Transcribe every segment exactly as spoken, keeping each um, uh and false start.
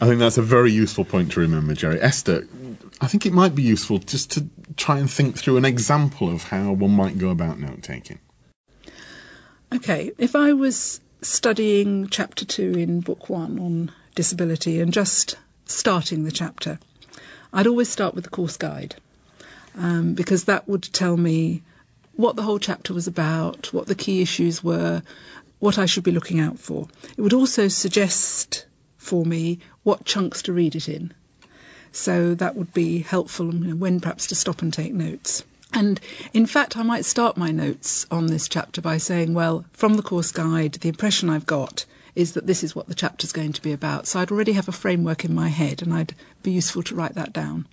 I think that's a very useful point to remember, Jerry. Esther, I think it might be useful just to try and think through an example of how one might go about note-taking. Okay, if I was studying chapter two in book one on disability and just starting the chapter, I'd always start with the course guide, um, because that would tell me what the whole chapter was about, what the key issues were, what I should be looking out for. It would also suggest for me what chunks to read it in. So that would be helpful, you know, when perhaps to stop and take notes. And in fact, I might start my notes on this chapter by saying, well, from the course guide, the impression I've got is that this is what the chapter's going to be about. So I'd already have a framework in my head, and I'd be useful to write that down.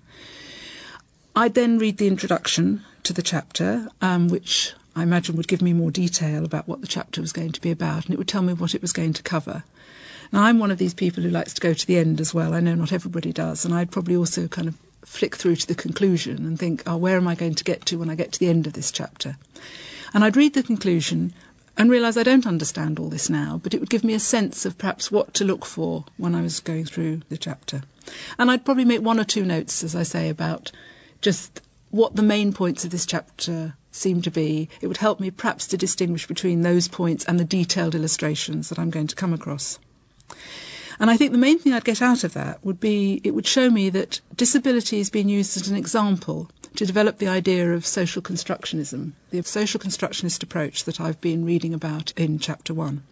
I'd then read the introduction to the chapter, um, which I imagine would give me more detail about what the chapter was going to be about, and it would tell me what it was going to cover. Now, I'm one of these people who likes to go to the end as well. I know not everybody does, and I'd probably also kind of flick through to the conclusion and think, oh, where am I going to get to when I get to the end of this chapter? And I'd read the conclusion and realise I don't understand all this now, but it would give me a sense of perhaps what to look for when I was going through the chapter. And I'd probably make one or two notes, as I say, about just what the main points of this chapter seem to be. It would help me perhaps to distinguish between those points and the detailed illustrations that I'm going to come across. And I think the main thing I'd get out of that would be, it would show me that disability is being used as an example to develop the idea of social constructionism, the social constructionist approach that I've been reading about in chapter one.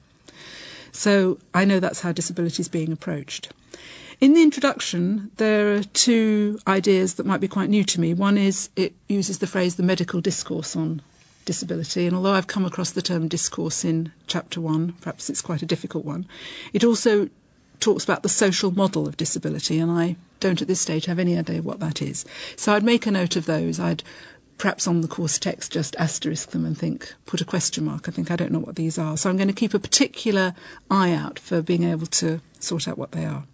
So I know that's how disability is being approached. In the introduction, there are two ideas that might be quite new to me. One is it uses the phrase the medical discourse on disability, and although I've come across the term discourse in chapter one, perhaps it's quite a difficult one, it also talks about the social model of disability, and I don't at this stage have any idea what that is. So I'd make a note of those. I'd perhaps on the course text just asterisk them and think, put a question mark. I think I don't know what these are. So I'm going to keep a particular eye out for being able to sort out what they are.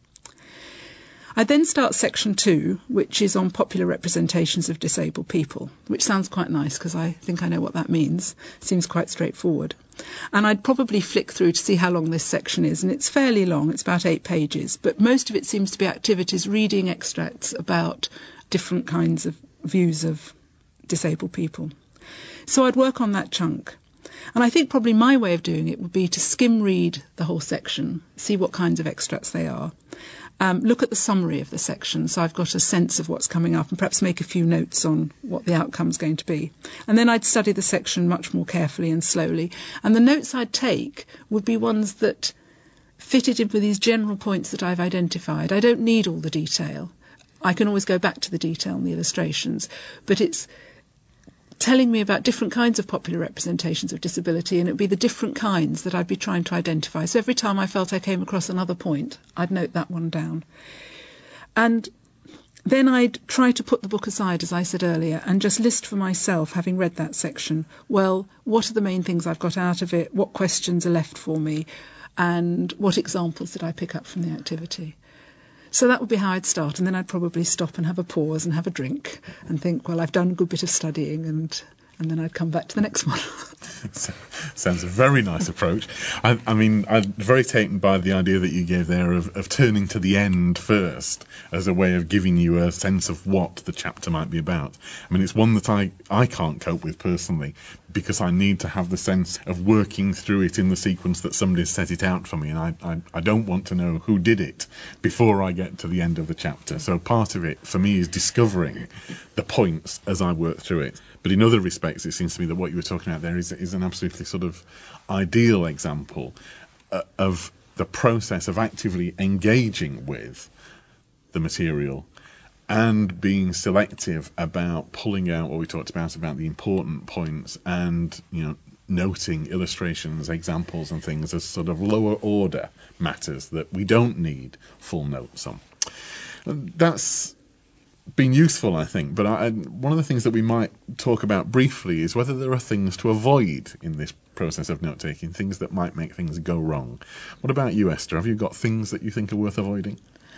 I then start section two, which is on popular representations of disabled people, which sounds quite nice because I think I know what that means. Seems quite straightforward. And I'd probably flick through to see how long this section is, and it's fairly long. It's about eight pages, but most of it seems to be activities, reading extracts about different kinds of views of disabled people. So I'd work on that chunk. And I think probably my way of doing it would be to skim read the whole section, see what kinds of extracts they are. Um, look at the summary of the section, so I've got a sense of what's coming up, and perhaps make a few notes on what the outcome's going to be. And then I'd study the section much more carefully and slowly. And the notes I'd take would be ones that fitted in with these general points that I've identified. I don't need all the detail. I can always go back to the detail and the illustrations, but it's telling me about different kinds of popular representations of disability, and it would be the different kinds that I'd be trying to identify. So every time I felt I came across another point, I'd note that one down. And then I'd try to put the book aside, as I said earlier, and just list for myself, having read that section, well, what are the main things I've got out of it, what questions are left for me, and what examples did I pick up from the activity. So that would be how I'd start, and then I'd probably stop and have a pause and have a drink and think, well, I've done a good bit of studying, and and then I'd come back to the next one. Sounds a very nice approach. I, I mean, I'm very taken by the idea that you gave there of, of turning to the end first as a way of giving you a sense of what the chapter might be about. I mean, it's one that I, I can't cope with personally, because I need to have the sense of working through it in the sequence that somebody's set it out for me, and I, I, I don't want to know who did it before I get to the end of the chapter. So part of it, for me, is discovering the points as I work through it. But in other respects, it seems to me that what you were talking about there is, is an absolutely sort of ideal example uh, of the process of actively engaging with the material and being selective about pulling out what we talked about, about the important points, and, you know, noting illustrations, examples and things as sort of lower order matters that we don't need full notes on. That's been useful, I think, but I, one of the things that we might talk about briefly is whether there are things to avoid in this process of note-taking, things that might make things go wrong. What about you, Esther? Have you got things that you think are worth avoiding?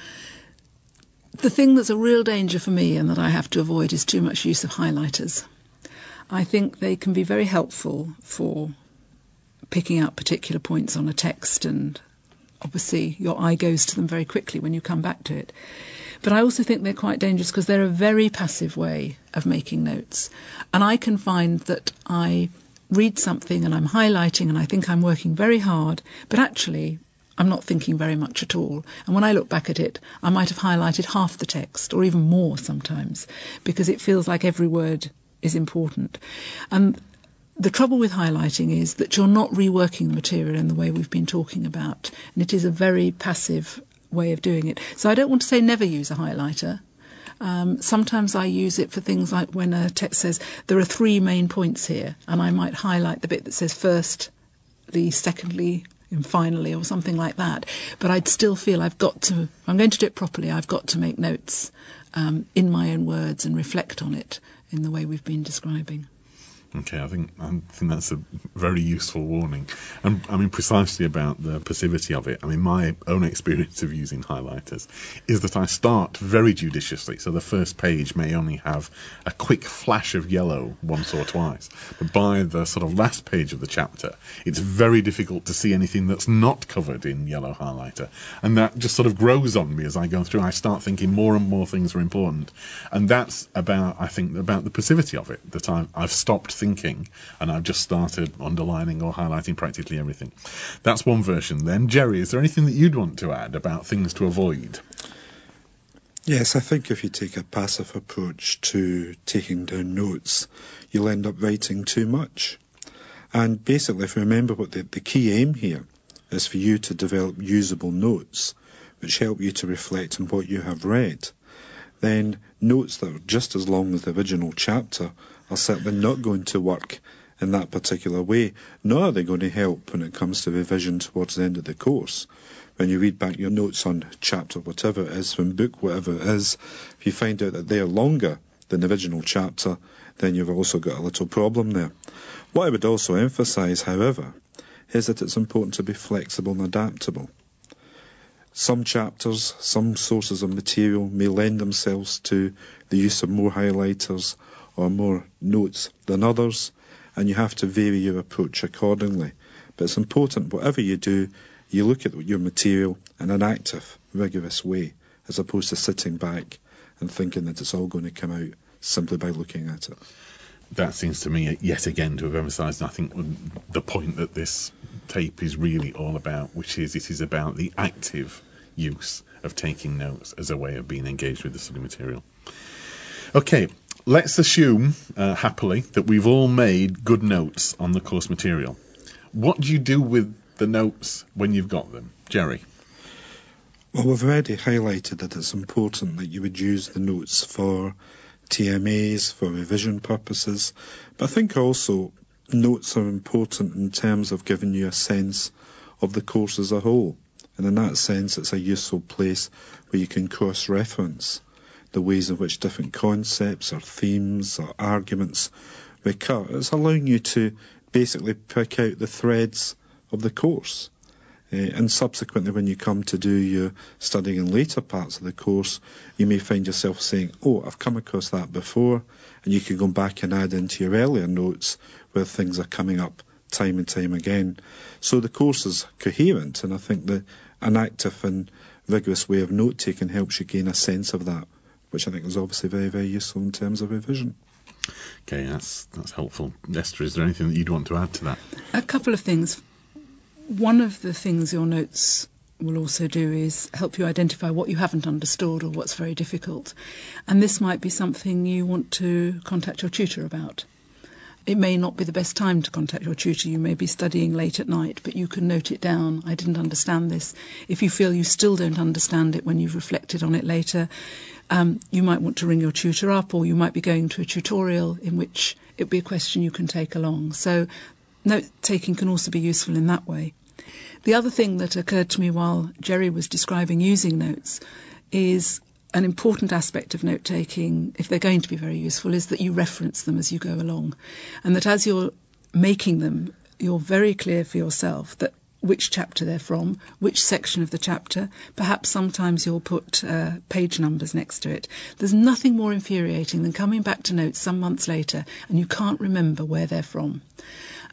The thing that's a real danger for me and that I have to avoid is too much use of highlighters. I think they can be very helpful for picking out particular points on a text and obviously your eye goes to them very quickly when you come back to it. But I also think they're quite dangerous because they're a very passive way of making notes. And I can find that I read something and I'm highlighting and I think I'm working very hard, but actually I'm not thinking very much at all. And when I look back at it, I might have highlighted half the text or even more sometimes, because it feels like every word is important. And the trouble with highlighting is that you're not reworking the material in the way we've been talking about. And it is a very passive way of doing it. So I don't want to say never use a highlighter. Um, sometimes I use it for things like when a text says there are three main points here, and I might highlight the bit that says firstly, secondly, and finally, or something like that. But I'd still feel I've got to, if I'm going to do it properly, I've got to make notes um, in my own words and reflect on it in the way we've been describing. Okay, I think I think that's a very useful warning. And I mean, precisely about the passivity of it. I mean, my own experience of using highlighters is that I start very judiciously. So the first page may only have a quick flash of yellow once or twice. But by the sort of last page of the chapter, it's very difficult to see anything that's not covered in yellow highlighter. And that just sort of grows on me as I go through. I start thinking more and more things are important. And that's about, I think, about the passivity of it, that I've, I've stopped thinking thinking and I've just started underlining or highlighting practically everything. That's one version. Then, Jerry, is there anything that you'd want to add about things to avoid? Yes, I think if you take a passive approach to taking down notes, you'll end up writing too much. And basically, if you remember what the, the key aim here is for you to develop usable notes which help you to reflect on what you have read, then notes that are just as long as the original chapter are certainly not going to work in that particular way, nor are they going to help when it comes to revision towards the end of the course. When you read back your notes on chapter whatever it is, from book whatever it is, if you find out that they are longer than the original chapter, then you've also got a little problem there. What I would also emphasise, however, is that it's important to be flexible and adaptable. Some chapters, some sources of material may lend themselves to the use of more highlighters or more notes than others, and you have to vary your approach accordingly. But it's important, whatever you do, you look at your material in an active, rigorous way, as opposed to sitting back and thinking that it's all going to come out simply by looking at it. That seems to me, yet again, to have emphasised, I think, the point that this tape is really all about, which is it is about the active use of taking notes as a way of being engaged with the study material. Okay, let's assume, uh, happily, that we've all made good notes on the course material. What do you do with the notes when you've got them? Jerry? Well, we've already highlighted that it's important that you would use the notes for T M As, for revision purposes, but I think also notes are important in terms of giving you a sense of the course as a whole. And in that sense, it's a useful place where you can cross-reference the ways in which different concepts or themes or arguments recur. It's allowing you to basically pick out the threads of the course. Uh, and subsequently, when you come to do your studying in later parts of the course, you may find yourself saying, oh, I've come across that before, and you can go back and add into your earlier notes where things are coming up time and time again. So the course is coherent, and I think that an active and rigorous way of note-taking helps you gain a sense of that, which I think is obviously very, very useful in terms of revision. Okay, that's that's helpful. Esther, is there anything that you'd want to add to that? A couple of things. One of the things your notes will also do is help you identify what you haven't understood or what's very difficult. And this might be something you want to contact your tutor about. It may not be the best time to contact your tutor. You may be studying late at night, but you can note it down. I didn't understand this. If you feel you still don't understand it when you've reflected on it later, um, you might want to ring your tutor up, or you might be going to a tutorial in which it would be a question you can take along. So note-taking can also be useful in that way. The other thing that occurred to me while Jerry was describing using notes is an important aspect of note-taking, if they're going to be very useful, is that you reference them as you go along. And that as you're making them, you're very clear for yourself that which chapter they're from, which section of the chapter. Perhaps sometimes you'll put uh, page numbers next to it. There's nothing more infuriating than coming back to notes some months later and you can't remember where they're from.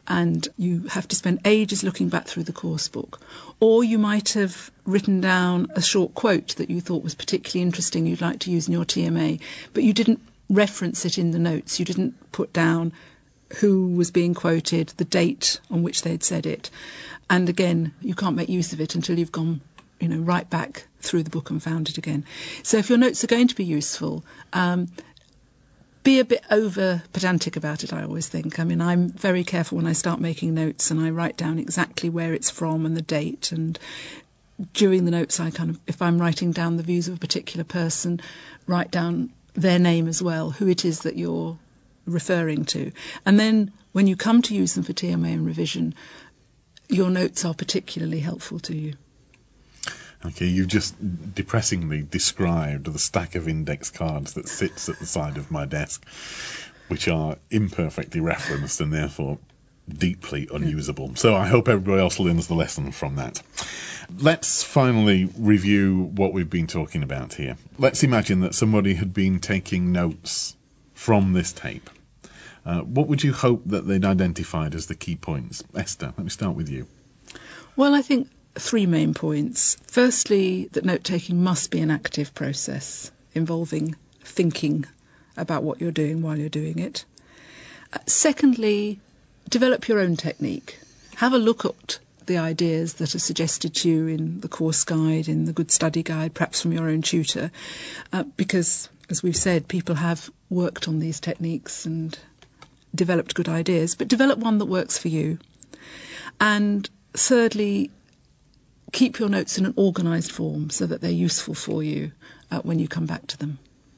and you have to spend ages looking back through the course book. Or you might have written down a short quote that you thought was particularly interesting you'd like to use in your T M A, but you didn't reference it in the notes. You didn't put down who was being quoted, the date on which they'd said it. And again, you can't make use of it until you've gone, you know, right back through the book and found it again. So if your notes are going to be useful, um, be a bit over pedantic about it, I always think. I mean, I'm very careful when I start making notes, and I write down exactly where it's from and the date. And during the notes, I kind of, if I'm writing down the views of a particular person, write down their name as well, who it is that you're referring to. And then when you come to use them for T M A and revision, your notes are particularly helpful to you. Okay, you just depressingly described the stack of index cards that sits at the side of my desk, which are imperfectly referenced and therefore deeply unusable. So I hope everybody else learns the lesson from that. Let's finally review what we've been talking about here. Let's imagine that somebody had been taking notes from this tape. Uh, what would you hope that they'd identified as the key points? Esther, let me start with you. Well, I think three main points. Firstly, that note-taking must be an active process involving thinking about what you're doing while you're doing it. Uh, secondly, develop your own technique. Have a look at the ideas that are suggested to you in the course guide, in the Good Study Guide, perhaps from your own tutor, uh, because, as we've said, people have worked on these techniques and developed good ideas, but develop one that works for you. And thirdly, keep your notes in an organised form so that they're useful for you uh, when you come back to them.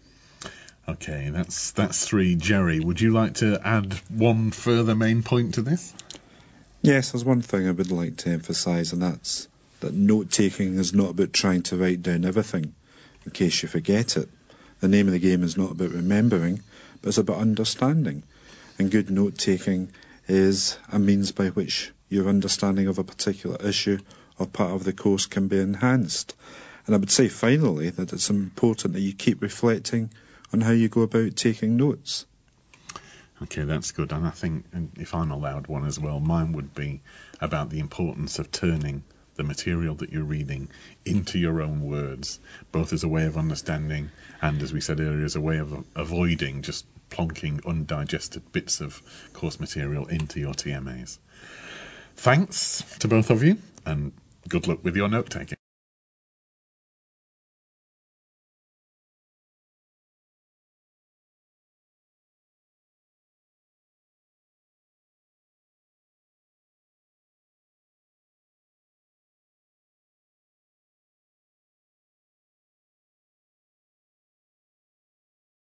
Okay, that's that's three. Jerry, would you like to add one further main point to this? Yes, there's one thing I would like to emphasise, and that's that note-taking is not about trying to write down everything in case you forget it. The name of the game is not about remembering, but it's about understanding. And good note-taking is a means by which your understanding of a particular issue or part of the course can be enhanced. And I would say finally that it's important that you keep reflecting on how you go about taking notes. Okay, that's good. And I think, if I'm allowed one as well, mine would be about the importance of turning the material that you're reading into your own words, both as a way of understanding and, as we said earlier, as a way of avoiding just plonking undigested bits of course material into your T M As. Thanks to both of you, and good luck with your note-taking.